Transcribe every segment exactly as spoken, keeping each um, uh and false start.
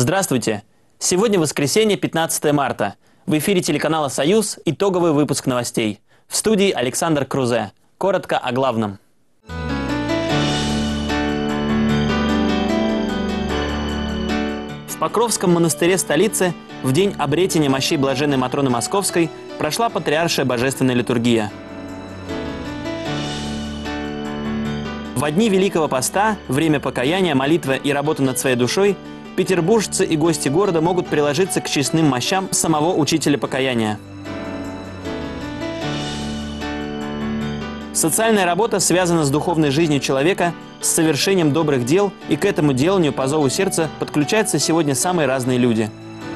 Здравствуйте! Сегодня воскресенье, пятнадцатое марта. В эфире телеканала «Союз» итоговый выпуск новостей. В студии Александр Крузе. Коротко о главном. В Покровском монастыре столицы в день обретения мощей блаженной Матроны Московской прошла патриаршая божественная литургия. В дни Великого Поста, время покаяния, молитвы и работы над своей душой петербуржцы и гости города могут приложиться к честным мощам самого учителя покаяния. Социальная работа связана с духовной жизнью человека, с совершением добрых дел, и к этому деланию по зову сердца подключаются сегодня самые разные люди.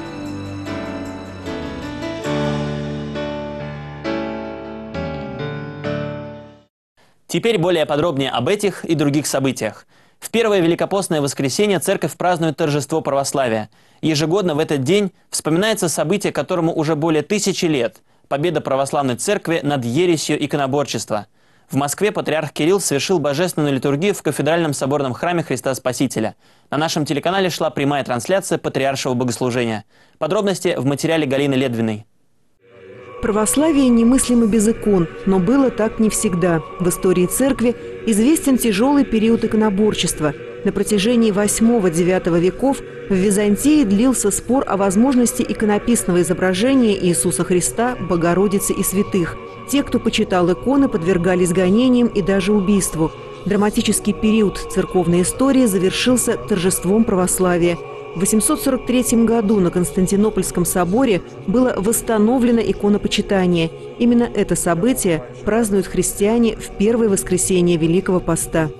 Теперь более подробнее об этих и других событиях. В первое великопостное воскресенье церковь празднует торжество православия. Ежегодно в этот день вспоминается событие, которому уже более тысячи лет – победа православной церкви над ересью иконоборчества. В Москве патриарх Кирилл совершил божественную литургию в кафедральном соборном храме Христа Спасителя. На нашем телеканале шла прямая трансляция патриаршего богослужения. Подробности в материале Галины Ледвиной. Православие немыслимо без икон, но было так не всегда. В истории церкви известен тяжелый период иконоборчества. На протяжении восьмого-девятого веков в Византии длился спор о возможности иконописного изображения Иисуса Христа, Богородицы и святых. Те, кто почитал иконы, подвергались гонениям и даже убийству. Драматический период церковной истории завершился торжеством православия. В восемьсот сорок третьем году на Константинопольском соборе было восстановлено иконопочитание. Именно это событие празднуют христиане в первое воскресенье Великого Поста.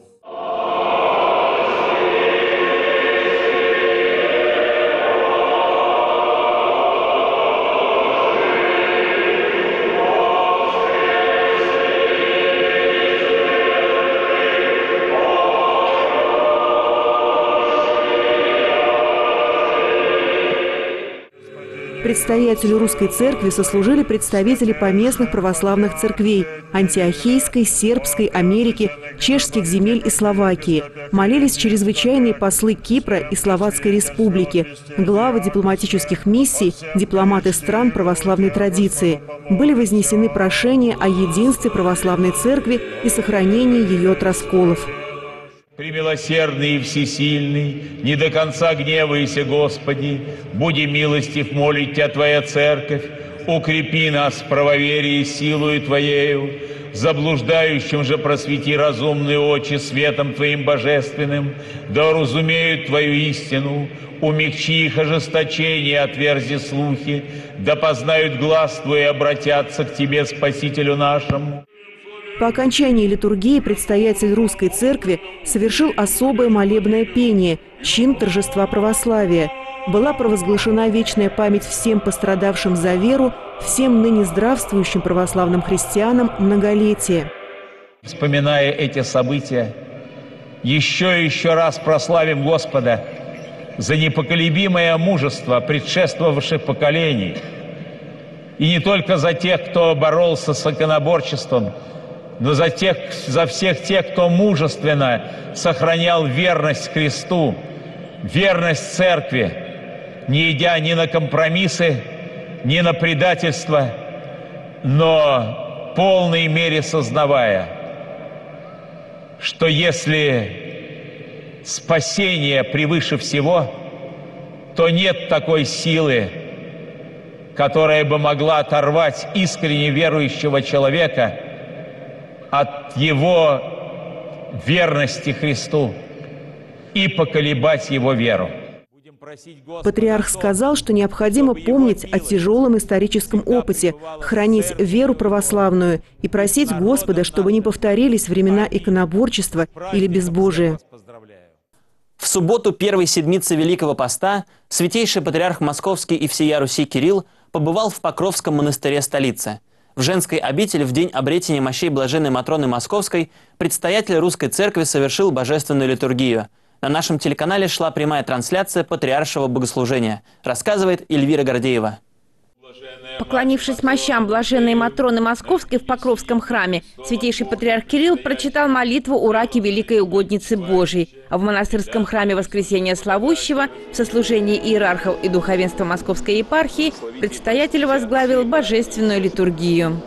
Предстоятелю русской церкви сослужили представители поместных православных церквей – Антиохийской, Сербской, Америки, чешских земель и Словакии. Молились чрезвычайные послы Кипра и Словацкой республики, главы дипломатических миссий, дипломаты стран православной традиции. Были вознесены прошения о единстве православной церкви и сохранении ее от расколов. Премилосердный и всесильный, не до конца гневайся, Господи, буди милостив молить Тебя, Твоя Церковь, укрепи нас в правоверии силою Твоею, заблуждающим же просвети разумные очи светом Твоим божественным, да уразумеют Твою истину, умягчи их ожесточение, отверзи слухи, да познают глаз Твой и обратятся к Тебе, Спасителю нашему. По окончании литургии предстоятель русской церкви совершил особое молебное пение – чин торжества православия. Была провозглашена вечная память всем пострадавшим за веру, всем ныне здравствующим православным христианам многолетие. Вспоминая эти события, еще и еще раз прославим Господа за непоколебимое мужество предшествовавших поколений. И не только за тех, кто боролся с иконоборчеством, но за, тех, за всех тех, кто мужественно сохранял верность Христу, верность Церкви, не идя ни на компромиссы, ни на предательство, но в полной мере сознавая, что если спасение превыше всего, то нет такой силы, которая бы могла оторвать искренне верующего человека от его верности Христу и поколебать его веру. Патриарх сказал, что необходимо помнить о тяжелом историческом опыте, хранить веру православную и просить Господа, чтобы не повторились времена иконоборчества или безбожия. В субботу первой седмицы Великого Поста святейший патриарх Московский и всея Руси Кирилл побывал в Покровском монастыре столицы. В женской обители в день обретения мощей блаженной Матроны Московской предстоятель русской церкви совершил божественную литургию. На нашем телеканале шла прямая трансляция патриаршего богослужения. Рассказывает Эльвира Гордеева. Блаженная Поклонившись мощам блаженной Матроны Московской в Покровском храме, святейший патриарх Кирилл прочитал молитву у раки Великой Угодницы Божией. А в монастырском храме Воскресения Славущего в сослужении иерархов и духовенства Московской епархии предстоятель возглавил божественную литургию.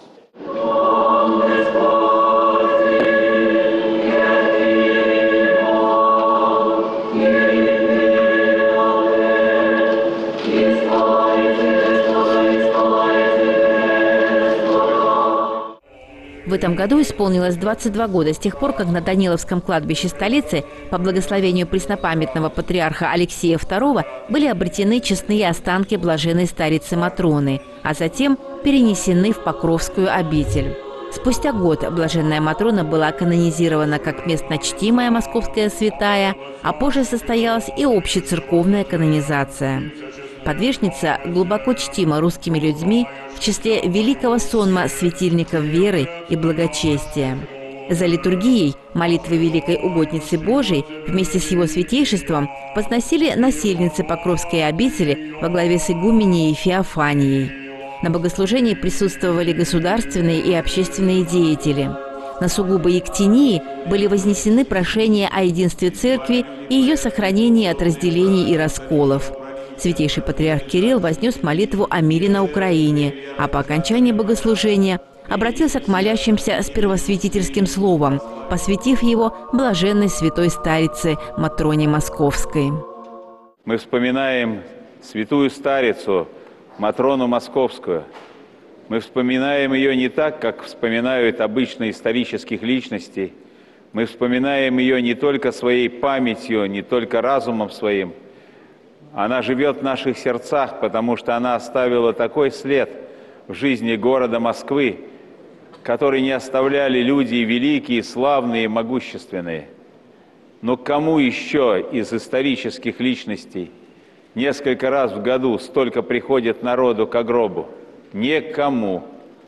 В этом году исполнилось двадцать два года с тех пор, как на Даниловском кладбище столицы по благословению преснопамятного патриарха Алексия второго были обретены честные останки блаженной старицы Матроны, а затем перенесены в Покровскую обитель. Спустя год блаженная Матрона была канонизирована как местно чтимая московская святая, а позже состоялась и общецерковная канонизация. Подвижница глубоко чтима русскими людьми в числе великого сонма светильников веры и благочестия. За литургией молитвы Великой Угодницы Божией вместе с его святейшеством возносили насельницы Покровской обители во главе с игуменей Феофанией. На богослужении присутствовали государственные и общественные деятели. На сугубо ектении были вознесены прошения о единстве церкви и ее сохранении от разделений и расколов. Святейший патриарх Кирилл вознес молитву о мире на Украине, а по окончании богослужения обратился к молящимся с первосвятительским словом, посвятив его блаженной святой старице Матроне Московской. Мы вспоминаем святую старицу Матрону Московскую. Мы вспоминаем ее не так, как вспоминают обычно исторических личностей. Мы вспоминаем ее не только своей памятью, не только разумом своим. Она живет в наших сердцах, потому что она оставила такой след в жизни города Москвы, который не оставляли люди великие, славные, могущественные. Но кому еще из исторических личностей несколько раз в году столько приходит народу к гробу? Никому.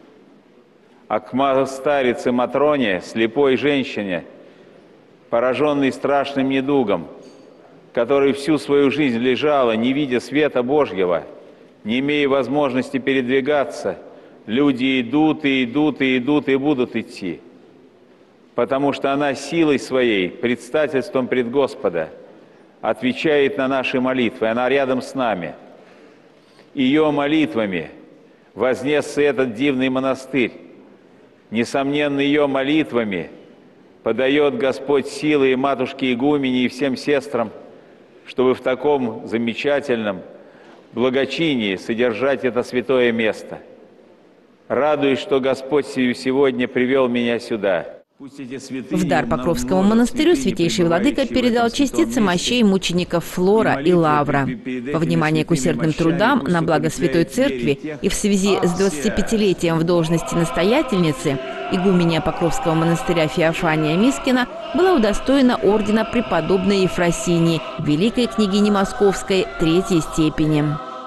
А к старице Матроне, слепой женщине, пораженной страшным недугом, которая всю свою жизнь лежала, не видя света Божьего, не имея возможности передвигаться, люди идут и идут и идут и будут идти, потому что она силой своей, предстательством пред Господа, отвечает на наши молитвы, она рядом с нами. Ее молитвами вознесся этот дивный монастырь. Несомненно, ее молитвами подает Господь силы и матушке игумене и всем сестрам, чтобы в таком замечательном благочинии содержать это святое место. Радуюсь, что Господь сегодня привел меня сюда. В дар Покровскому монастырю святейший владыка передал частицы мощей мучеников Флора и Лавра. Во внимание к усердным трудам на благо Святой Церкви и в связи с двадцатипятилетием в должности настоятельницы игуменья Покровского монастыря Феофания Мискина была удостоена ордена преподобной Ефросинии, великой княгини Московской третьей степени.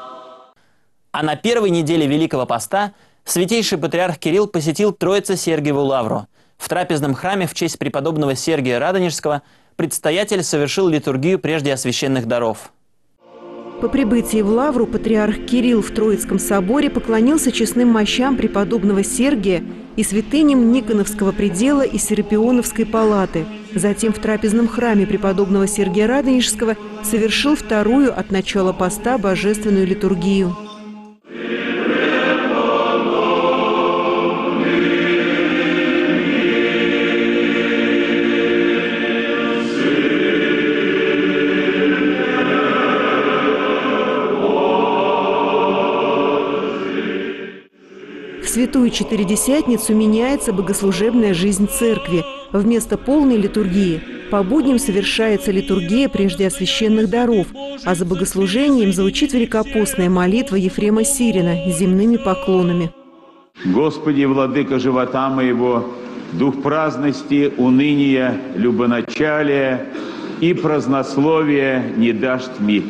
А на первой неделе Великого Поста святейший патриарх Кирилл посетил Троице-Сергиеву лавру. В трапезном храме в честь преподобного Сергия Радонежского предстоятель совершил литургию прежде освященных даров. По прибытии в лавру патриарх Кирилл в Троицком соборе поклонился честным мощам преподобного Сергия и святыням Никоновского предела и Серапионовской палаты. Затем в трапезном храме преподобного Сергия Радонежского совершил вторую от начала поста божественную литургию. В Святую Четыредесятницу меняется богослужебная жизнь церкви. Вместо полной литургии по будням совершается литургия прежде освященных даров, а за богослужением звучит великопостная молитва Ефрема Сирина с земными поклонами. Господи, владыка живота моего, дух праздности, уныния, любоначалия и празднословия не дашь тьми.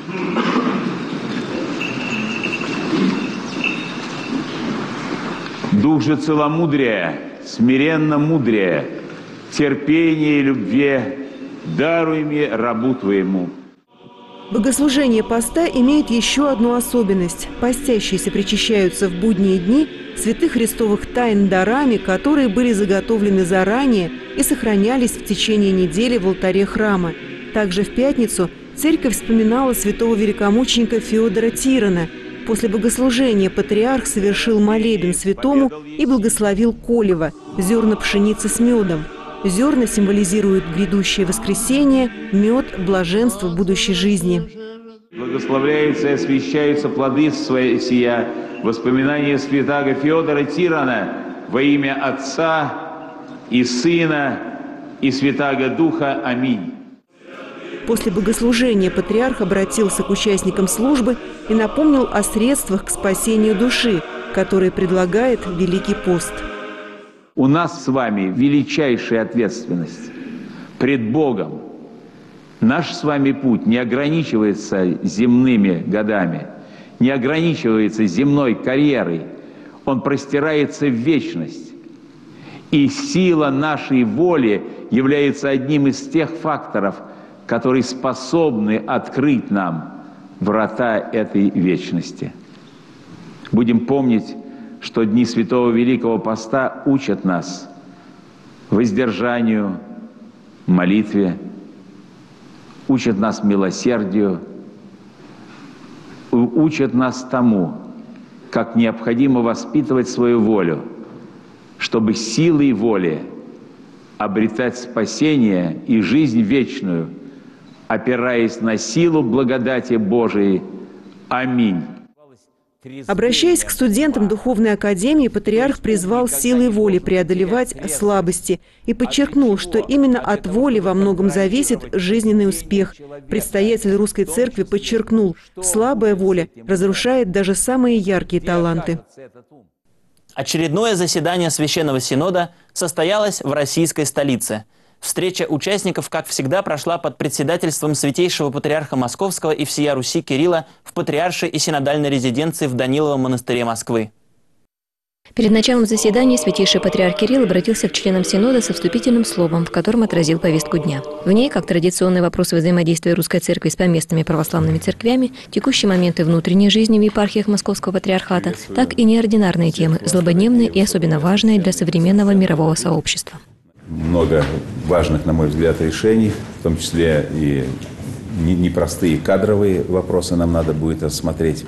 Дух же целомудрия, смиренно мудрия, терпения и любви даруй мне рабу Твоему. Богослужение поста имеет еще одну особенность. Постящиеся причащаются в будние дни святых христовых тайн дарами, которые были заготовлены заранее и сохранялись в течение недели в алтаре храма. Также в пятницу церковь вспоминала святого великомученика Феодора Тирона. После богослужения патриарх совершил молебен святому и благословил колево – зерна пшеницы с медом. Зерна символизируют грядущее воскресение, мед – блаженство будущей жизни. Благословляются и освящаются плоды свои сия, воспоминания святаго Феодора Тирона во имя Отца и Сына и Святаго Духа. Аминь. После богослужения патриарх обратился к участникам службы и напомнил о средствах к спасению души, которые предлагает Великий пост. У нас с вами величайшая ответственность пред Богом. Наш с вами путь не ограничивается земными годами, не ограничивается земной карьерой. Он простирается в вечность. И сила нашей воли является одним из тех факторов, которые способны открыть нам врата этой вечности. Будем помнить, что дни Святого Великого Поста учат нас воздержанию, молитве, учат нас милосердию, учат нас тому, как необходимо воспитывать свою волю, чтобы силой воли обретать спасение и жизнь вечную, опираясь на силу благодати Божией. Аминь. Обращаясь к студентам Духовной Академии, патриарх призвал силой воли преодолевать слабости и подчеркнул, что именно от воли во многом зависит жизненный успех. Предстоятель Русской Церкви подчеркнул, слабая воля разрушает даже самые яркие таланты. Очередное заседание Священного Синода состоялось в российской столице. Встреча участников, как всегда, прошла под председательством Святейшего Патриарха Московского и всея Руси Кирилла в Патриаршей и Синодальной резиденции в Даниловом монастыре Москвы. Перед началом заседания Святейший Патриарх Кирилл обратился к членам Синода со вступительным словом, в котором отразил повестку дня. В ней, как традиционные вопросы взаимодействия Русской Церкви с поместными православными церквями, текущие моменты внутренней жизни в епархиях Московского Патриархата, так и неординарные темы, злободневные и особенно важные для современного мирового сообщества. Много важных, на мой взгляд, решений, в том числе и непростые кадровые вопросы нам надо будет рассмотреть.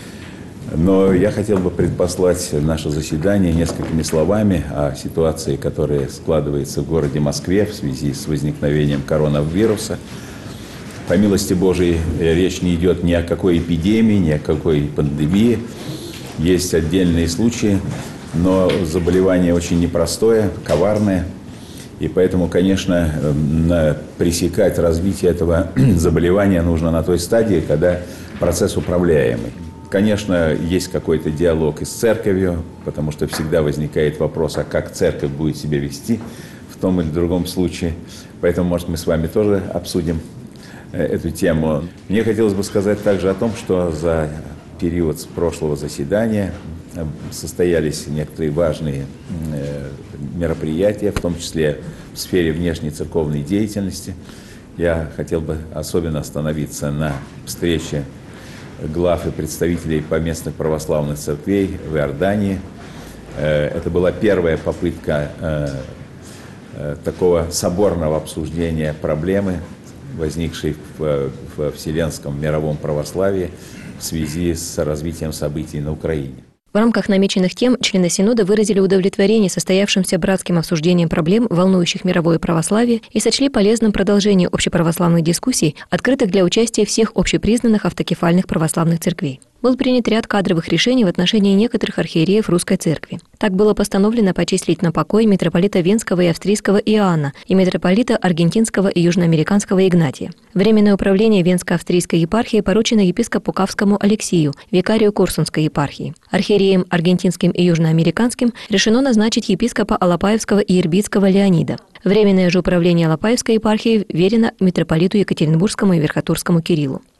Но я хотел бы предпослать наше заседание несколькими словами о ситуации, которая складывается в городе Москве в связи с возникновением коронавируса. По милости Божией, речь не идет ни о какой эпидемии, ни о какой пандемии. Есть отдельные случаи, но заболевание очень непростое, коварное. И поэтому, конечно, пресекать развитие этого заболевания нужно на той стадии, когда процесс управляемый. Конечно, есть какой-то диалог и с церковью, потому что всегда возникает вопрос, а как церковь будет себя вести в том или другом случае. Поэтому, может, мы с вами тоже обсудим эту тему. Мне хотелось бы сказать также о том, что за период с прошлого заседания состоялись некоторые важные мероприятия, в том числе в сфере внешней церковной деятельности. Я хотел бы особенно остановиться на встрече глав и представителей поместных православных церквей в Иордании. Это была первая попытка такого соборного обсуждения проблемы, возникшей в вселенском мировом православии в связи с развитием событий на Украине. В рамках намеченных тем члены Синода выразили удовлетворение состоявшимся братским обсуждением проблем, волнующих мировое православие, и сочли полезным продолжение общеправославных дискуссий, открытых для участия всех общепризнанных автокефальных православных церквей. Был принят ряд кадровых решений в отношении некоторых архиереев Русской Церкви. Так было постановлено почислить на покой митрополита Венского и Австрийского Иоанна и митрополита Аргентинского и Южноамериканского Игнатия. Временное управление Венско-Австрийской епархии поручено епископу Кавскому Алексию, викарию Корсунской епархии. Архиереям Аргентинским и Южноамериканским решено назначить епископа Алапаевского и Ирбитского Леонида. Временное же управление Алапаевской епархии верено митрополиту Екатеринбургскому и Верхотурскому Кириллу.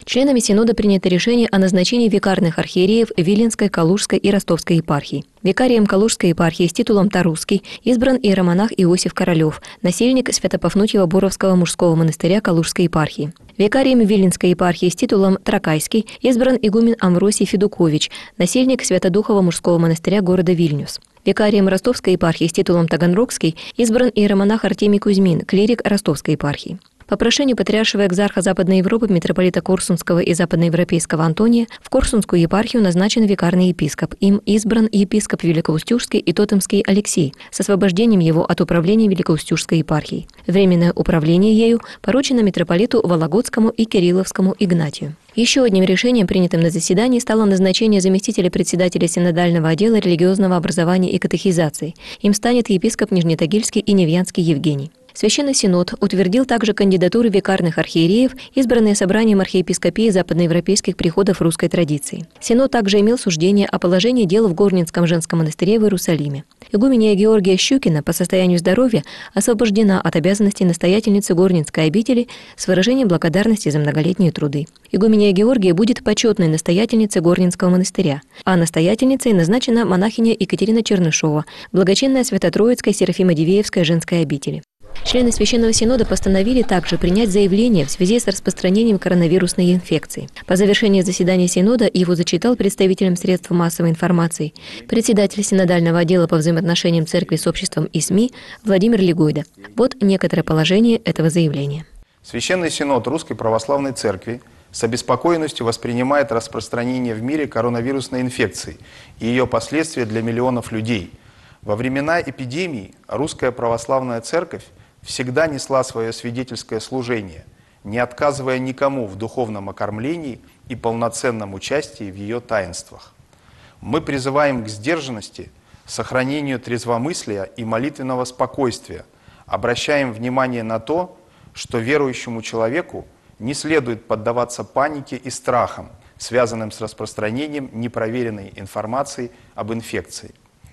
Членами Синода принято решение о назначении викарных архиереев Виленской, Калужской и Ростовской епархий. Викарием Калужской епархии с титулом Тарусский избран иеромонах Иосиф Королев, насельник Свято-Пафнутьево-Боровского мужского монастыря Калужской епархии. Викарием Виленской епархии с титулом Тракайский избран игумен Амвросий Федукович, насельник Свято-Духова мужского монастыря города Вильнюс. Викарием Ростовской епархии с титулом Таганрогский избран иеромонах Артемий Кузьмин, клирик Ростовской епархии. По прошению патриаршего экзарха Западной Европы митрополита Корсунского и Западноевропейского Антония в Корсунскую епархию назначен викарный епископ. Им избран епископ Великоустюжский и Тотемский Алексей с освобождением его от управления Великоустюжской епархией. Временное управление ею поручено митрополиту Вологодскому и Кирилловскому Игнатию. Еще одним решением, принятым на заседании, стало назначение заместителя председателя синодального отдела религиозного образования и катехизации. Им станет епископ Нижнетагильский и Невьянский Евгений. Священный Синод утвердил также кандидатуры викарных архиереев, избранные собранием архиепископии западноевропейских приходов русской традиции. Синод также имел суждение о положении дел в Горнинском женском монастыре в Иерусалиме. Игуменья Георгия Щукина по состоянию здоровья освобождена от обязанностей настоятельницы Горнинской обители с выражением благодарности за многолетние труды. Игуменья Георгия будет почетной настоятельницей Горнинского монастыря, а настоятельницей назначена монахиня Екатерина Чернышова, благочинная Свято-Троицкой Серафимо-Дивеевской женской обители. Члены Священного Синода постановили также принять заявление в связи с распространением коронавирусной инфекции. По завершении заседания Синода его зачитал представителям средств массовой информации председатель Синодального отдела по взаимоотношениям Церкви с обществом и СМИ Владимир Легойда. Вот некоторое положение этого заявления. Священный Синод Русской Православной Церкви с обеспокоенностью воспринимает распространение в мире коронавирусной инфекции и ее последствия для миллионов людей. Во времена эпидемии Русская Православная Церковь всегда несла свое свидетельское служение, не отказывая никому в духовном окормлении и полноценном участии в ее таинствах. Мы призываем к сдержанности, сохранению трезвомыслия и молитвенного спокойствия, обращаем внимание на то, что верующему человеку не следует поддаваться панике и страхам, связанным с распространением непроверенной информации об инфекции.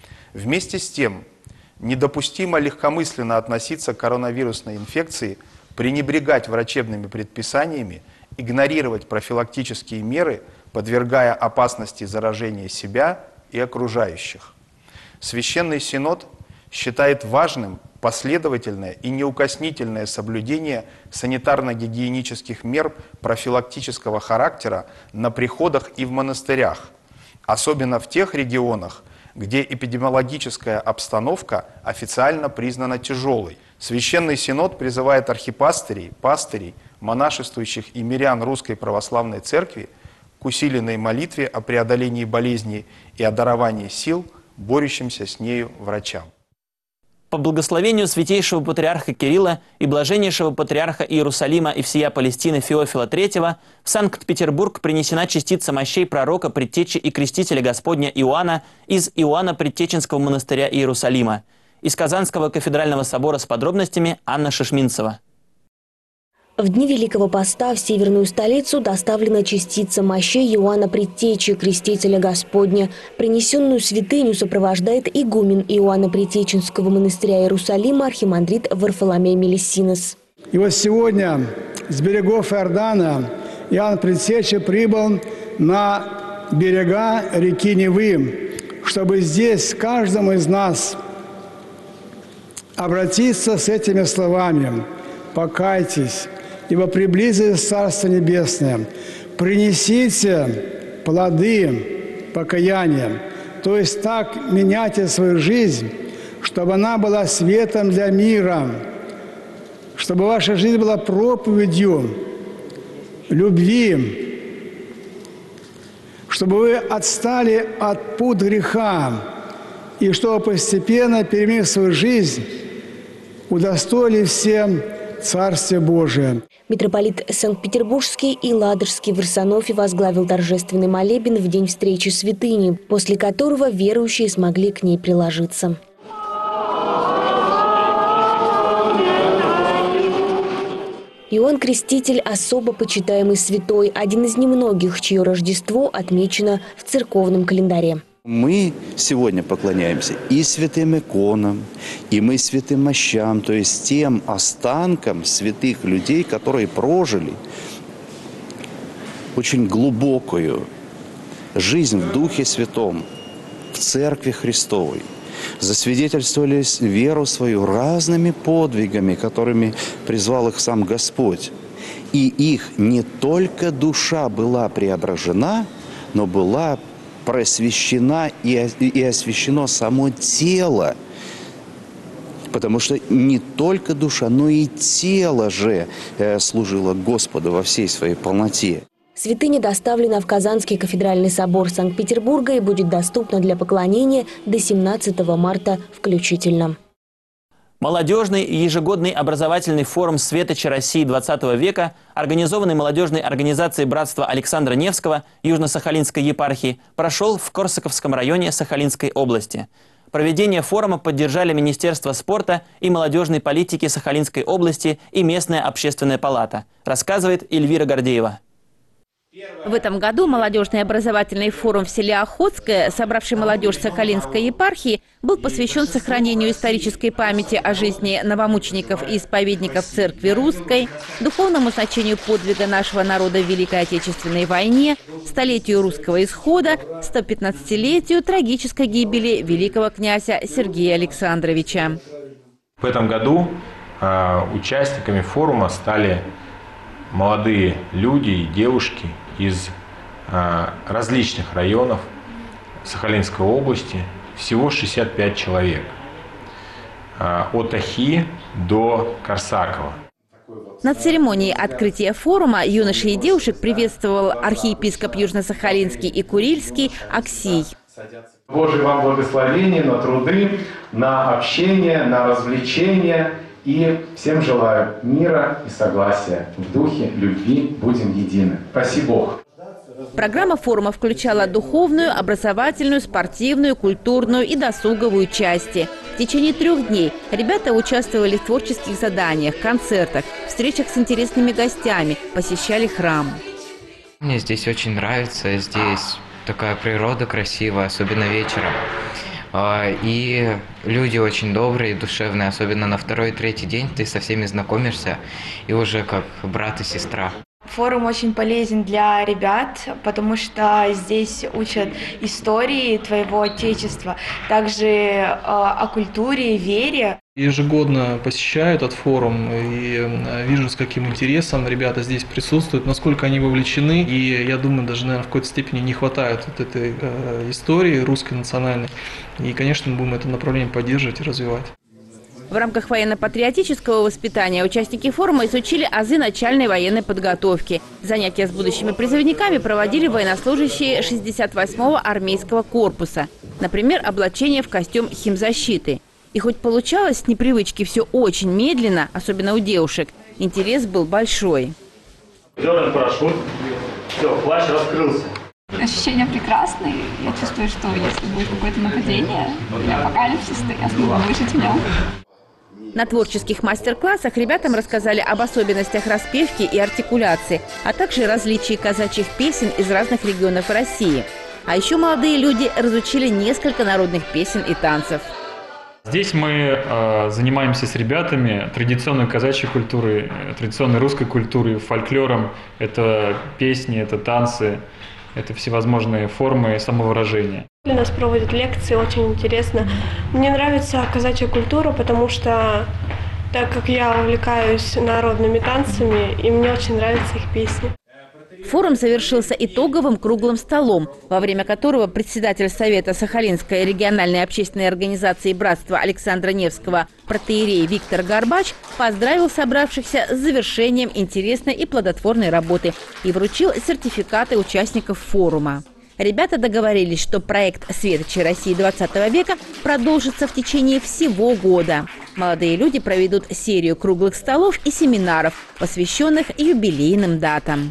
Вместе с тем, недопустимо легкомысленно относиться к коронавирусной инфекции, пренебрегать врачебными предписаниями, игнорировать профилактические меры, подвергая опасности заражения себя и окружающих. Священный Синод считает важным последовательное и неукоснительное соблюдение санитарно-гигиенических мер профилактического характера на приходах и в монастырях, особенно в тех регионах, где эпидемиологическая обстановка официально признана тяжелой. Священный Синод призывает архипастырей, пастырей, монашествующих и мирян Русской Православной Церкви к усиленной молитве о преодолении болезни и о даровании сил, борющимся с нею врачам. По благословению святейшего патриарха Кирилла и блаженнейшего патриарха Иерусалима и всея Палестины Феофила третьего в Санкт-Петербург принесена частица мощей пророка, предтечи и крестителя Господня Иоанна из Иоанна Предтеченского монастыря Иерусалима. Из Казанского кафедрального собора с подробностями Анна Шишминцева. В дни Великого Поста в северную столицу доставлена частица мощей Иоанна Предтечи, крестителя Господня. Принесенную святыню сопровождает игумен Иоанна Предтеченского монастыря Иерусалима архимандрит Варфоломей Мелиссинос. И вот сегодня с берегов Иордана Иоанн Предтеча прибыл на берега реки Невы, чтобы здесь каждому из нас обратиться с этими словами: «Покайтесь, ибо приблизилось Царство Небесное, принесите плоды покаяния». То есть так меняйте свою жизнь, чтобы она была светом для мира, чтобы ваша жизнь была проповедью любви, чтобы вы отстали от пут греха, и чтобы постепенно, переменив свою жизнь, удостоили всем Царствие Божие. Митрополит Санкт-Петербургский и Ладожский в Ирсанофе возглавил торжественный молебен в день встречи святыни, после которого верующие смогли к ней приложиться. Иоанн Креститель – особо почитаемый святой, один из немногих, чье Рождество отмечено в церковном календаре. Мы сегодня поклоняемся и святым иконам, и мы святым мощам, то есть тем останкам святых людей, которые прожили очень глубокую жизнь в Духе Святом, в Церкви Христовой. Засвидетельствовали веру свою разными подвигами, которыми призвал их сам Господь. И их не только душа была преображена, но была просвещена и, и освящено само тело. Потому что не только душа, но и тело же служило Господу во всей своей полноте. Святыня доставлена в Казанский кафедральный собор Санкт-Петербурга и будет доступна для поклонения до семнадцатого марта включительно. Молодежный и ежегодный образовательный форум «Светочи России двадцатого века», организованный молодежной организацией Братства Александра Невского Южно-Сахалинской епархии, прошел в Корсаковском районе Сахалинской области. Проведение форума поддержали Министерство спорта и молодежной политики Сахалинской области и местная общественная палата, рассказывает Эльвира Гордеева. В этом году молодежный образовательный форум в селе Охотское, собравший молодежь Сахалинской епархии, был посвящен сохранению исторической памяти о жизни новомучеников и исповедников Церкви Русской, духовному значению подвига нашего народа в Великой Отечественной войне, столетию русского исхода, сто пятнадцатилетию трагической гибели великого князя Сергея Александровича. В этом году э, участниками форума стали молодые люди и девушки из э, различных районов Сахалинской области, всего шестьдесят пять человек, э, от Ахи до Корсакова. На церемонии открытия форума юношей и девушек приветствовал архиепископ Южно-Сахалинский и Курильский Аксий. Божие вам благословение на труды, на общение, на развлечения. И всем желаю мира и согласия. В духе любви будем едины. Спаси Бог. Программа форума включала духовную, образовательную, спортивную, культурную и досуговую части. В течение трех дней ребята участвовали в творческих заданиях, концертах, встречах с интересными гостями, посещали храм. Мне здесь очень нравится, здесь такая природа красивая, особенно вечером. И люди очень добрые, душевные, особенно на второй и третий день ты со всеми знакомишься и уже как брат и сестра. Форум очень полезен для ребят, потому что здесь учат истории твоего отечества, также э, о культуре, вере. Ежегодно посещаю этот форум и вижу, с каким интересом ребята здесь присутствуют, насколько они вовлечены. И я думаю, даже, наверное, в какой-то степени не хватает вот этой э, истории русской национальной. И, конечно, мы будем это направление поддерживать и развивать. В рамках военно-патриотического воспитания участники форума изучили азы начальной военной подготовки. Занятия с будущими призывниками проводили военнослужащие шестьдесят восьмого армейского корпуса. Например, облачение в костюм химзащиты. И хоть получалось с непривычки все очень медленно, особенно у девушек, интерес был большой. Зеленый парашют. Все, плащ раскрылся. Ощущения прекрасные. Я чувствую, что если будет какое-то нападение или апокалипсис, то я смогу выжить в нем. На творческих мастер-классах ребятам рассказали об особенностях распевки и артикуляции, а также различии казачьих песен из разных регионов России. А еще молодые люди разучили несколько народных песен и танцев. Здесь мы э, занимаемся с ребятами традиционной казачьей культурой, традиционной русской культурой, фольклором. Это песни, это танцы, это всевозможные формы самовыражения. Для нас проводят лекции, очень интересно. Мне нравится казачья культура, потому что, так как я увлекаюсь народными танцами, и мне очень нравятся их песни. Форум завершился итоговым круглым столом, во время которого председатель Совета Сахалинской региональной общественной организации Братства Александра Невского протоиерей Виктор Горбач поздравил собравшихся с завершением интересной и плодотворной работы и вручил сертификаты участников форума. Ребята договорились, что проект «Светочи России двадцатого века» продолжится в течение всего года. Молодые люди проведут серию круглых столов и семинаров, посвященных юбилейным датам.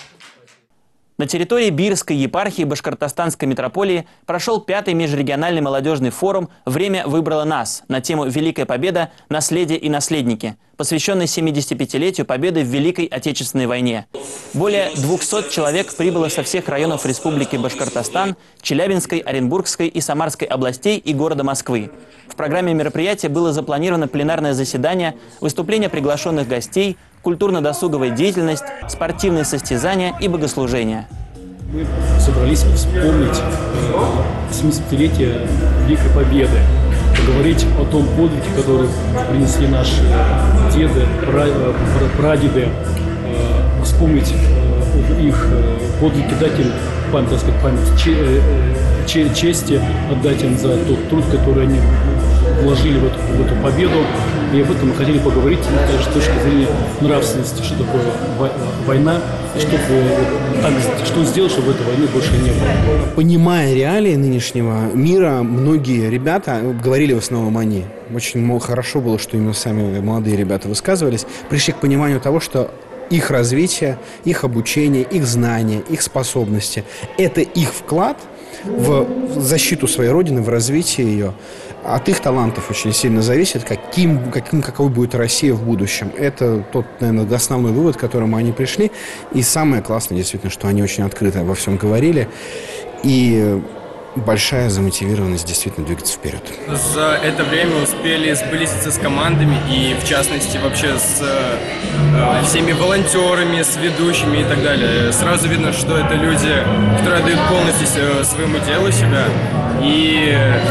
На территории Бирской епархии Башкортостанской митрополии прошел пятый межрегиональный молодежный форум «Время выбрало нас» на тему «Великая победа. Наследие и наследники», посвященный семидесятипятилетию победы в Великой Отечественной войне. Более двухсот человек прибыло со всех районов Республики Башкортостан, Челябинской, Оренбургской и Самарской областей и города Москвы. В программе мероприятия было запланировано пленарное заседание, выступления приглашенных гостей, культурно-досуговая деятельность, спортивные состязания и богослужения. Мы собрались вспомнить семидесятилетие Великой Победы, поговорить о том подвиге, который принесли наши деды, прадеды, вспомнить их подвиги, дать им память, так сказать, память чести, отдать им за тот труд, который они вложили в эту, в эту победу. И об этом мы хотели поговорить, даже с точки зрения нравственности, что такое война, чтобы, так, что сделать, чтобы этой войны больше не было. Понимая реалии нынешнего мира, многие ребята, говорили в основном они, очень хорошо было, что именно сами молодые ребята высказывались, пришли к пониманию того, что их развитие, их обучение, их знания, их способности – это их вклад в защиту своей родины, в развитие ее. От их талантов очень сильно зависит, каким, каким, какой будет Россия в будущем. Это тот, наверное, основной вывод, к которому они пришли. И самое классное, действительно, что они очень открыто обо всем говорили. И большая замотивированность действительно двигаться вперед. За это время успели сблизиться с командами и, в частности, вообще с э, всеми волонтерами, с ведущими и так далее. Сразу видно, что это люди, которые отдают полностью своему делу себя и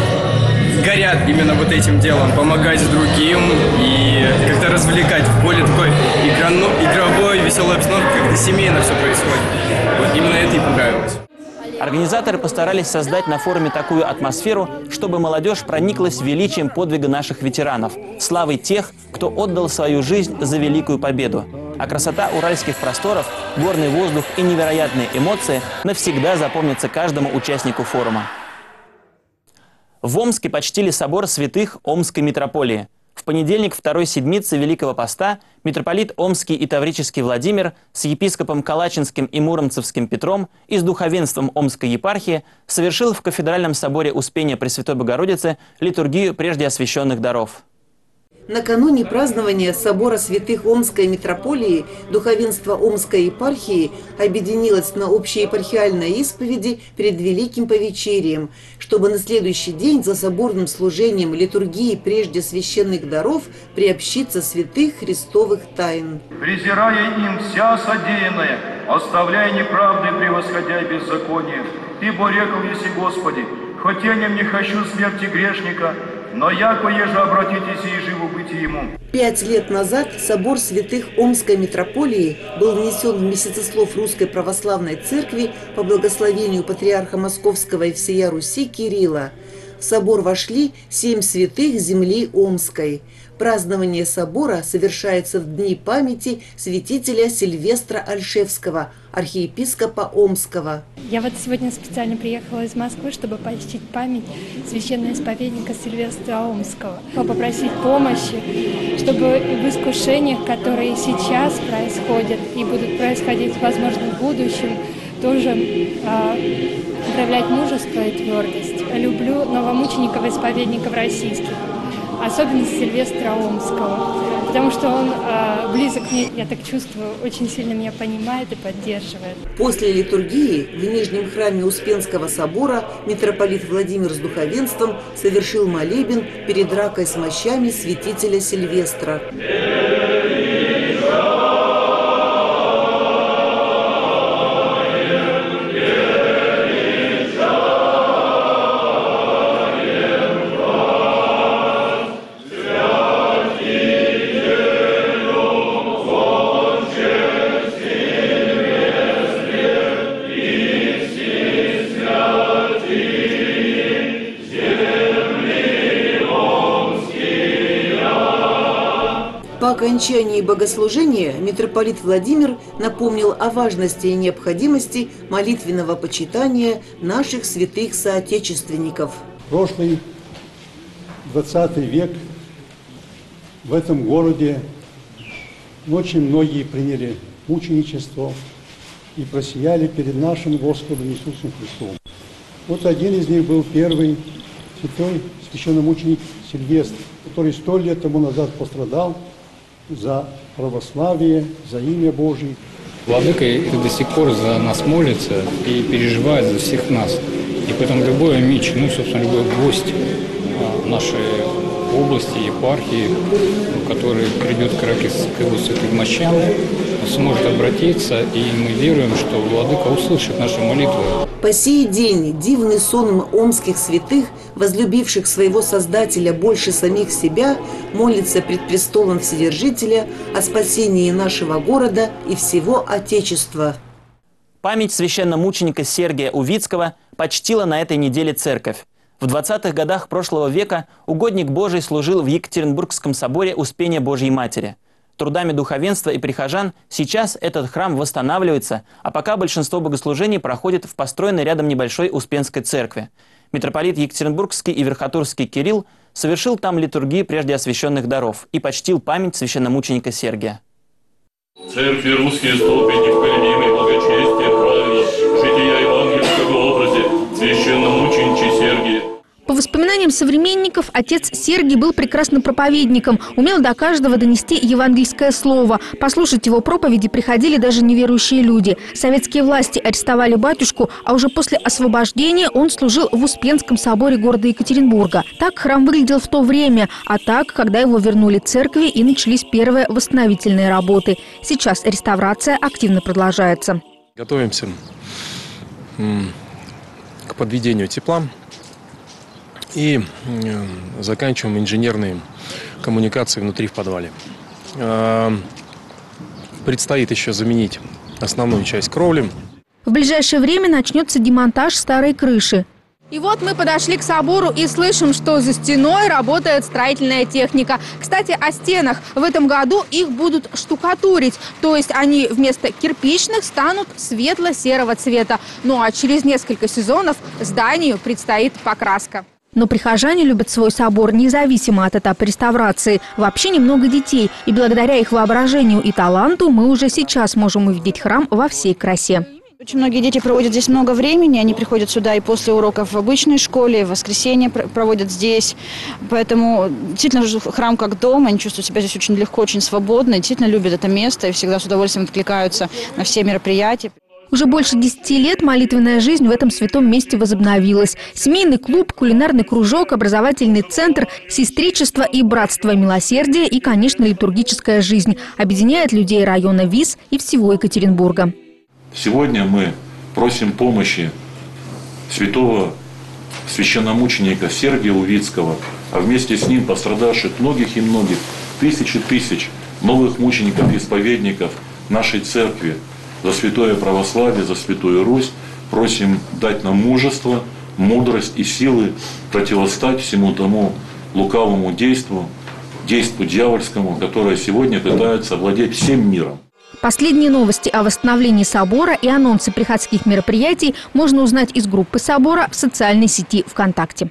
горят именно вот этим делом, помогать другим и как-то развлекать в более такой играно, игровой, веселой обстановке, как-то семейно все происходит. Вот именно это и понравилось. Организаторы постарались создать на форуме такую атмосферу, чтобы молодежь прониклась величием подвига наших ветеранов, славой тех, кто отдал свою жизнь за великую победу. А красота уральских просторов, горный воздух и невероятные эмоции навсегда запомнятся каждому участнику форума. В Омске почтили собор святых Омской митрополии. В понедельник второй седмицы Великого Поста митрополит Омский и Таврический Владимир с епископом Калачинским и Муромцевским Петром и с духовенством Омской епархии совершил в кафедральном соборе Успения Пресвятой Богородицы литургию прежде освященных даров. Накануне празднования собора святых Омской митрополии духовенство Омской епархии объединилось на общеепархиальной исповеди перед Великим Повечерием, чтобы на следующий день за соборным служением литургии прежде священных даров приобщиться святых христовых тайн. «Презирая им вся содеянное, оставляя неправды, превосходя беззаконие, ибо рекал еси Господи, хоть я не хочу смерти грешника, но яко еже обратитесь и живу быть ему». Пять лет назад собор святых Омской митрополии был внесен в месяцеслов Русской Православной Церкви по благословению патриарха Московского и всея Руси Кирилла. В собор вошли семь святых земли Омской. Празднование собора совершается в дни памяти святителя Сильвестра Ольшевского, архиепископа Омского. Я вот сегодня специально приехала из Москвы, чтобы почтить память священного исповедника Сильвестра Омского, попросить помощи, чтобы в искушениях, которые сейчас происходят и будут происходить, возможно, в будущем, тоже э, проявлять мужество и твердость. Люблю новомучеников-исповедников российских, особенно Сильвестра Омского, потому что он э, близок мне, я так чувствую, очень сильно меня понимает и поддерживает. После литургии в Нижнем храме Успенского собора митрополит Владимир с духовенством совершил молебен перед ракой с мощами святителя Сильвестра. По окончании богослужения митрополит Владимир напомнил о важности и необходимости молитвенного почитания наших святых соотечественников. Прошлый двадцатый век в этом городе очень многие приняли мученичество и просияли перед нашим Господом Иисусом Христом. Вот один из них был первый святой священномученик Сильвестр, который сто лет тому назад пострадал за православие, за имя Божие. Владыка до сих пор за нас молится и переживает за всех нас. И поэтому любой меч, ну, собственно, любой гость нашей области, епархии, который придет к его святым мощам, сможет обратиться, и мы веруем, что Владыка услышит наши молитвы. По сей день дивный сон омских святых, возлюбивших своего Создателя больше самих себя, молится пред престолом Вседержителя о спасении нашего города и всего Отечества. Память священномученика Сергия Увицкого почтила на этой неделе церковь. В двадцатых годах прошлого века угодник Божий служил в Екатеринбургском соборе Успения Божьей Матери. Трудами духовенства и прихожан сейчас этот храм восстанавливается, а пока большинство богослужений проходит в построенной рядом небольшой Успенской церкви. Митрополит Екатеринбургский и Верхотурский Кирилл совершил там литургии прежде освященных даров и почтил память священномученика Сергия. Церкви русские столпи непоколебимой благочестия, праве, жития евангельского образе, священномученичий Сергия. По воспоминаниям современников, отец Сергий был прекрасным проповедником, умел до каждого донести евангельское слово. Послушать его проповеди приходили даже неверующие люди. Советские власти арестовали батюшку, а уже после освобождения он служил в Успенском соборе города Екатеринбурга. Так храм выглядел в то время, а так, когда его вернули церкви и начались первые восстановительные работы. Сейчас реставрация активно продолжается. Готовимся к подведению тепла. И заканчиваем инженерные коммуникации внутри в подвале. Предстоит еще заменить основную часть кровли. В ближайшее время начнется демонтаж старой крыши. И вот мы подошли к собору и слышим, что за стеной работает строительная техника. Кстати, о стенах. В этом году их будут штукатурить. То есть они вместо кирпичных станут светло-серого цвета. Ну а через несколько сезонов зданию предстоит покраска. Но прихожане любят свой собор независимо от этапа реставрации. Вообще немного детей. И благодаря их воображению и таланту мы уже сейчас можем увидеть храм во всей красе. Очень многие дети проводят здесь много времени. Они приходят сюда и после уроков в обычной школе, в воскресенье проводят здесь. Поэтому действительно храм как дом. Они чувствуют себя здесь очень легко, очень свободно. Действительно любят это место и всегда с удовольствием откликаются на все мероприятия. Уже больше десяти лет молитвенная жизнь в этом святом месте возобновилась. Семейный клуб, кулинарный кружок, образовательный центр, сестричество и братство милосердия и, конечно, литургическая жизнь объединяет людей района ВИЗ и всего Екатеринбурга. Сегодня мы просим помощи святого священномученика Сергия Увицкого, а вместе с ним пострадавших многих и многих, тысячи тысяч новых мучеников, исповедников нашей церкви, за святое православие, за святую Русь. Просим дать нам мужество, мудрость и силы противостать всему тому лукавому действу, действу дьявольскому, которое сегодня пытается овладеть всем миром. Последние новости о восстановлении собора и анонсы приходских мероприятий можно узнать из группы собора в социальной сети ВКонтакте.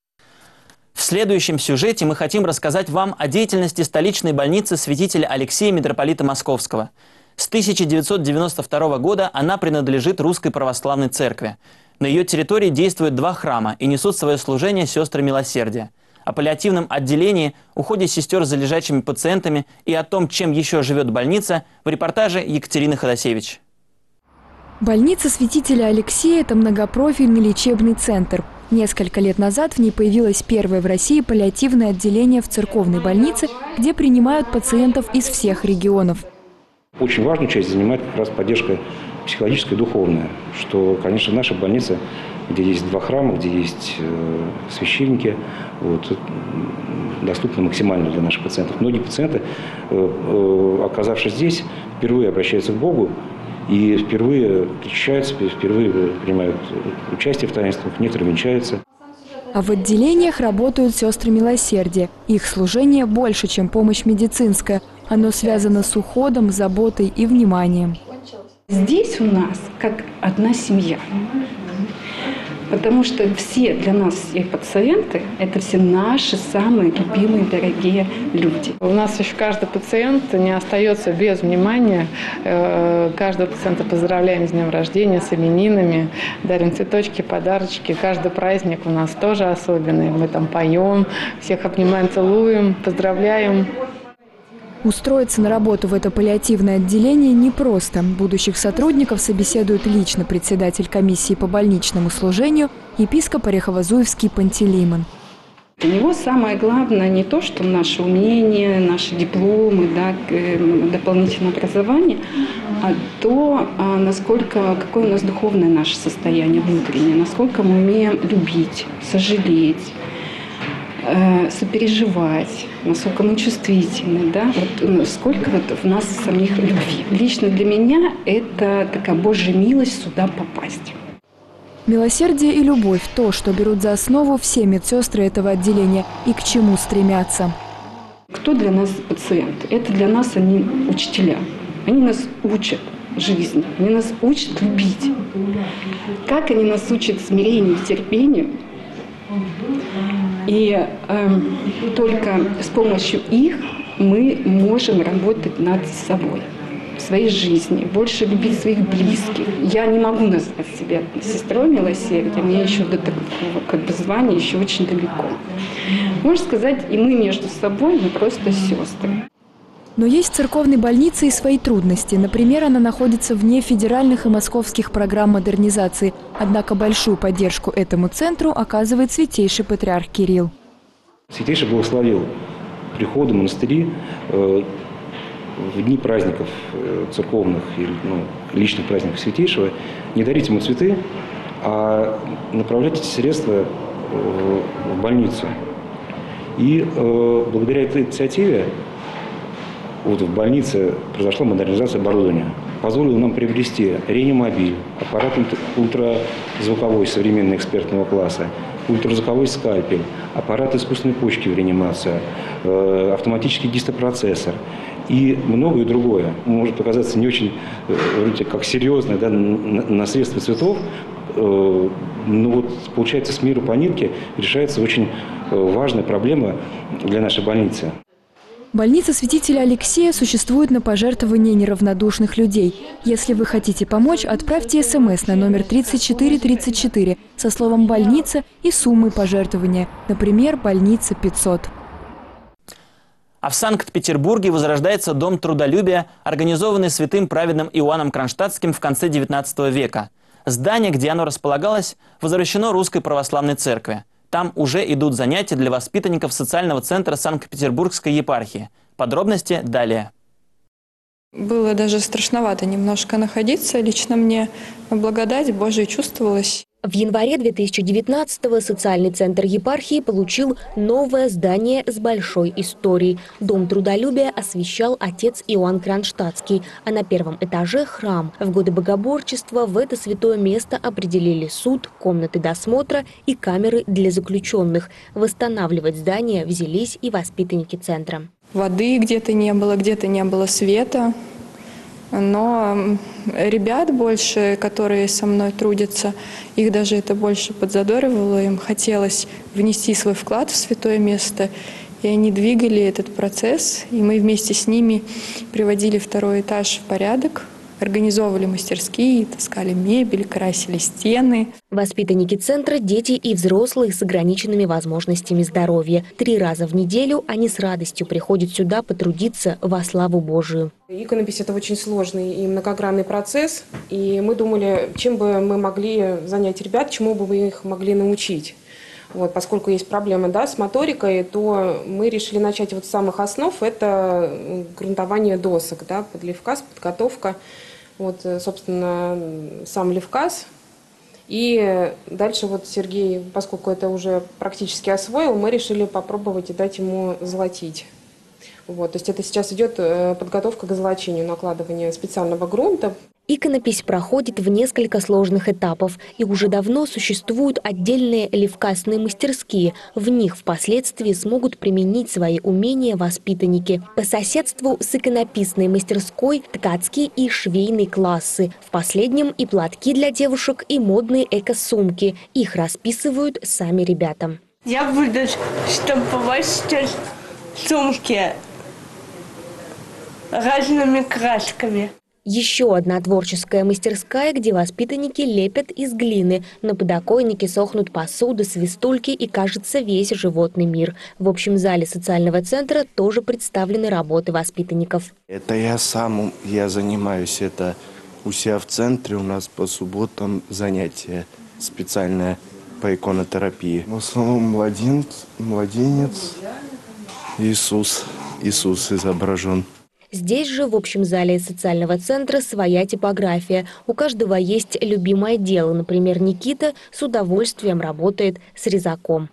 В следующем сюжете мы хотим рассказать вам о деятельности столичной больницы святителя Алексея митрополита Московского. С тысяча девятьсот девяносто второго года она принадлежит Русской Православной Церкви. На ее территории действуют два храма и несут свое служение сестры милосердия. О паллиативном отделении, уходе сестер за лежачими пациентами и о том, чем еще живет больница, в репортаже Екатерины Ходосевич. Больница святителя Алексея – это многопрофильный лечебный центр. Несколько лет назад в ней появилось первое в России паллиативное отделение в церковной больнице, где принимают пациентов из всех регионов. Очень важную часть занимает как раз поддержка психологическая и духовная, что, конечно, наша больница, где есть два храма, где есть э, священники, вот, доступна максимально для наших пациентов. Многие пациенты, э, э, оказавшись здесь, впервые обращаются к Богу и впервые причащаются, впервые принимают участие в таинствах, некоторые венчаются. А в отделениях работают сестры милосердия. Их служение больше, чем помощь медицинская. Оно связано с уходом, заботой и вниманием. Здесь у нас как одна семья. Потому что все для нас, все пациенты, это все наши самые любимые, дорогие люди. У нас еще каждый пациент не остается без внимания. Каждого пациента поздравляем с днем рождения, с именинами, дарим цветочки, подарочки. Каждый праздник у нас тоже особенный. Мы там поем, всех обнимаем, целуем, поздравляем. Устроиться на работу в это паллиативное отделение непросто. Будущих сотрудников собеседует лично председатель комиссии по больничному служению епископ Орехово-Зуевский Пантелеймон. Для него самое главное не то, что наши умения, наши дипломы, да, дополнительное образование, а то, насколько, какое у нас духовное наше состояние внутреннее, насколько мы умеем любить, сожалеть, сопереживать, насколько мы чувствительны, да, вот сколько вот в нас самих любви. Лично для меня это такая Божья милость сюда попасть. Милосердие и любовь – то, что берут за основу все медсестры этого отделения и к чему стремятся. Кто для нас пациент? Это для нас они учителя. Они нас учат жизни, они нас учат любить. Как они нас учат смирению, терпению. И э, только с помощью их мы можем работать над собой, в своей жизни, больше любить своих близких. Я не могу назвать себя сестрой милосердия, мне еще до такого как бы звания еще очень далеко. Можно сказать, и мы между собой, мы просто сестры. Но есть в церковной больнице и свои трудности. Например, она находится вне федеральных и московских программ модернизации. Однако большую поддержку этому центру оказывает святейший патриарх Кирилл. Святейший благословил приходы в монастыри э, в дни праздников э, церковных или ну, личных праздников Святейшего не дарить ему цветы, а направлять эти средства э, в больницу. И э, благодаря этой инициативе вот в больнице произошла модернизация оборудования. Позволило нам приобрести реанимобиль, аппарат ультразвуковой современного экспертного класса, ультразвуковой скальпель, аппарат искусственной почки в реанимации, э, автоматический гистопроцессор и многое другое. Может показаться не очень вроде как серьезное, да, на, на средства цветов, э, но вот получается с миру по нитке решается очень важная проблема для нашей больницы. Больница святителя Алексея существует на пожертвования неравнодушных людей. Если вы хотите помочь, отправьте смс на номер тридцать четыре тридцать четыре со словом «больница» и суммой пожертвования. Например, «больница пятьсот». А в Санкт-Петербурге возрождается Дом трудолюбия, организованный святым праведным Иоанном Кронштадтским в конце девятнадцатого века. Здание, где оно располагалось, возвращено Русской Православной Церкви. Там уже идут занятия для воспитанников социального центра Санкт-Петербургской епархии. Подробности далее. Было даже страшновато немножко находиться. Лично мне благодать Божия чувствовалась. В январе две тысячи девятнадцатого социальный центр епархии получил новое здание с большой историей. Дом трудолюбия освящал отец Иоанн Кронштадтский, а на первом этаже храм. В годы богоборчества в это святое место определили суд, комнаты досмотра и камеры для заключенных. Восстанавливать здание взялись и воспитанники центра. Воды где-то не было, где-то не было света. Но ребят больше, которые со мной трудятся, их даже это больше подзадоривало, им хотелось внести свой вклад в святое место, и они двигали этот процесс, и мы вместе с ними приводили второй этаж в порядок, организовывали мастерские, таскали мебель, красили стены. Воспитанники центра – дети и взрослые с ограниченными возможностями здоровья. Три раза в неделю они с радостью приходят сюда потрудиться во славу Божию. Иконопись – это очень сложный и многогранный процесс. И мы думали, чем бы мы могли занять ребят, чему бы мы их могли научить. Вот, поскольку есть проблемы, да, с моторикой, то мы решили начать вот с самых основ. Это грунтование досок, да, под левказ, подготовка. Вот, собственно, сам левказ. И дальше вот Сергей, поскольку это уже практически освоил, мы решили попробовать и дать ему золотить. Вот, то есть это сейчас идет подготовка к золочению, накладывание специального грунта. Иконопись проходит в несколько сложных этапов, и уже давно существуют отдельные левкасные мастерские. В них впоследствии смогут применить свои умения воспитанники. По соседству с иконописной мастерской ткацкие и швейные классы. В последнем и платки для девушек, и модные эко-сумки. Их расписывают сами ребята. Я буду штамповать сейчас сумки разными красками. Еще одна творческая мастерская, где воспитанники лепят из глины. На подоконнике сохнут посуда, свистульки и, кажется, весь животный мир. В общем зале социального центра тоже представлены работы воспитанников. Это я сам, я занимаюсь, это у себя в центре у нас по субботам занятие специальное по иконотерапии. В основном младенец, младенец Иисус, Иисус изображен. Здесь же, в общем зале социального центра, своя типография. У каждого есть любимое дело. Например, Никита с удовольствием работает с резаком.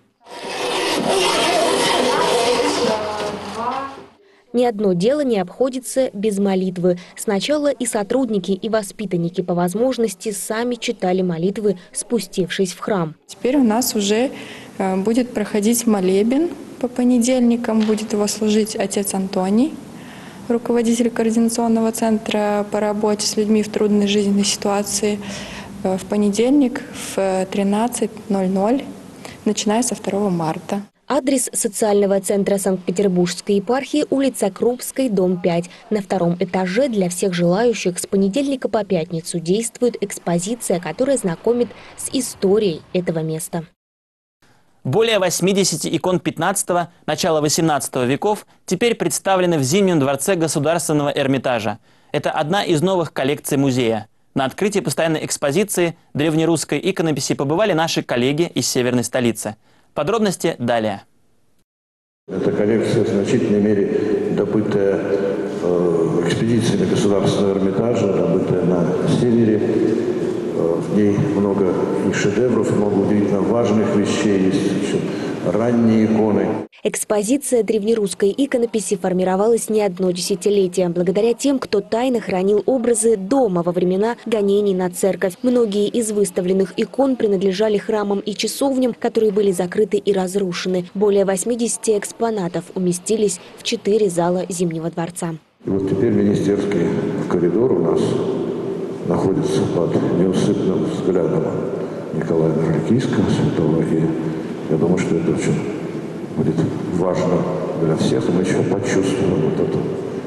Ни одно дело не обходится без молитвы. Сначала и сотрудники, и воспитанники по возможности сами читали молитвы, спустившись в храм. Теперь у нас уже будет проходить молебен по понедельникам. Будет его служить отец Антоний, руководитель координационного центра по работе с людьми в трудной жизненной ситуации, в понедельник в тринадцать ноль ноль, начиная со второго марта. Адрес социального центра Санкт-Петербургской епархии, улица Крупской, дом пять. На втором этаже для всех желающих с понедельника по пятницу действует экспозиция, которая знакомит с историей этого места. Более восьмидесяти икон пятнадцатого – начала восемнадцатого веков теперь представлены в Зимнем дворце Государственного Эрмитажа. Это одна из новых коллекций музея. На открытии постоянной экспозиции древнерусской иконописи побывали наши коллеги из северной столицы. Подробности далее. Эта коллекция в значительной мере добытая э, экспедициями Государственного Эрмитажа, добытая на севере. В ней много и шедевров, много удивительно важных вещей, есть очень ранние иконы. Экспозиция древнерусской иконописи формировалась не одно десятилетие, благодаря тем, кто тайно хранил образы дома во времена гонений на церковь. Многие из выставленных икон принадлежали храмам и часовням, которые были закрыты и разрушены. Более восьмидесяти экспонатов уместились в четыре зала Зимнего дворца. И вот теперь министерский коридор у нас находится под неусыпным взглядом Николая Мерликийского, святого. И я думаю, что это очень будет важно для всех. Мы еще почувствуем вот эту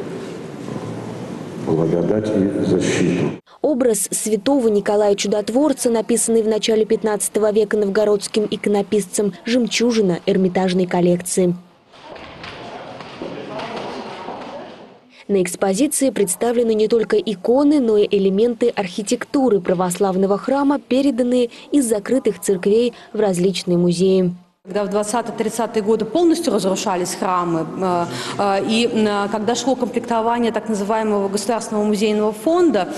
благодать и защиту. Образ святого Николая Чудотворца, написанный в начале пятнадцатого века новгородским иконописцем, жемчужина Эрмитажной коллекции. На экспозиции представлены не только иконы, но и элементы архитектуры православного храма, переданные из закрытых церквей в различные музеи. Когда в двадцатые-тридцатые годы полностью разрушались храмы, и когда шло комплектование так называемого Государственного музейного фонда,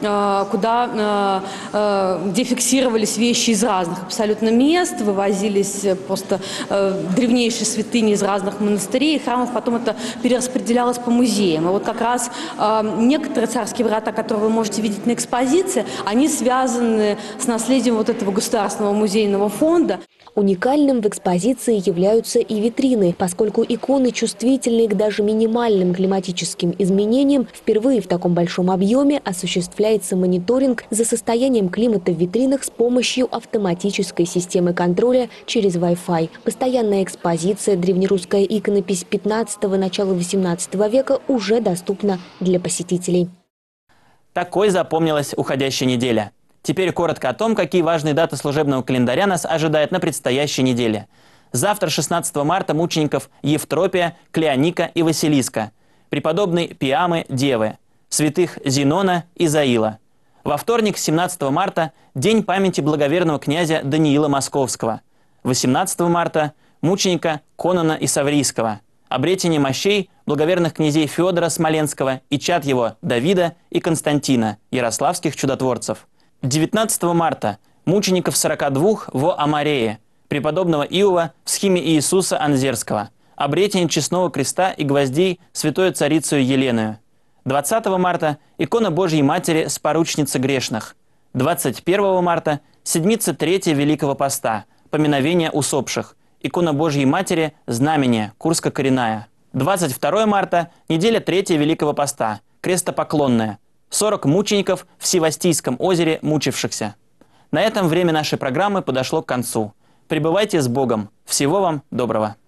куда, где фиксировались вещи из разных абсолютно мест, вывозились просто древнейшие святыни из разных монастырей и храмов, потом это перераспределялось по музеям. И вот как раз некоторые царские врата, которые вы можете видеть на экспозиции, они связаны с наследием вот этого Государственного музейного фонда. Уникальным в экспозиции являются и витрины, поскольку иконы чувствительны к даже минимальным климатическим изменениям. Впервые в таком большом объеме осуществляется мониторинг за состоянием климата в витринах с помощью автоматической системы контроля через Wi-Fi. Постоянная экспозиция «Древнерусская иконопись пятнадцатого – начала восемнадцатого века» уже доступна для посетителей. Такой запомнилась уходящая неделя. Теперь коротко о том, какие важные даты служебного календаря нас ожидают на предстоящей неделе. Завтра, шестнадцатого марта, мучеников Евтропия, Клеоника и Василиска, преподобные Пиамы Девы, святых Зенона и Заила. Во вторник, семнадцатого марта, день памяти благоверного князя Даниила Московского. восемнадцатого марта – мученика Конона и Саврийского, обретение мощей благоверных князей Федора Смоленского и чад его Давида и Константина, ярославских чудотворцев. девятнадцатого марта – мучеников сорока двух во Амарее, преподобного Иова в схиме Иисуса Анзерского, обретение честного креста и гвоздей святою царицею Еленою. двадцатого марта – икона Божьей Матери с поручницы грешных. двадцать первого марта – седмица третья Великого Поста, поминовение усопших, икона Божьей Матери знамение, Курско-Коренная. двадцать второго марта – неделя третья Великого Поста, крестопоклонная. сорок мучеников в Севастийском озере мучившихся. На этом время нашей программы подошло к концу. Пребывайте с Богом. Всего вам доброго.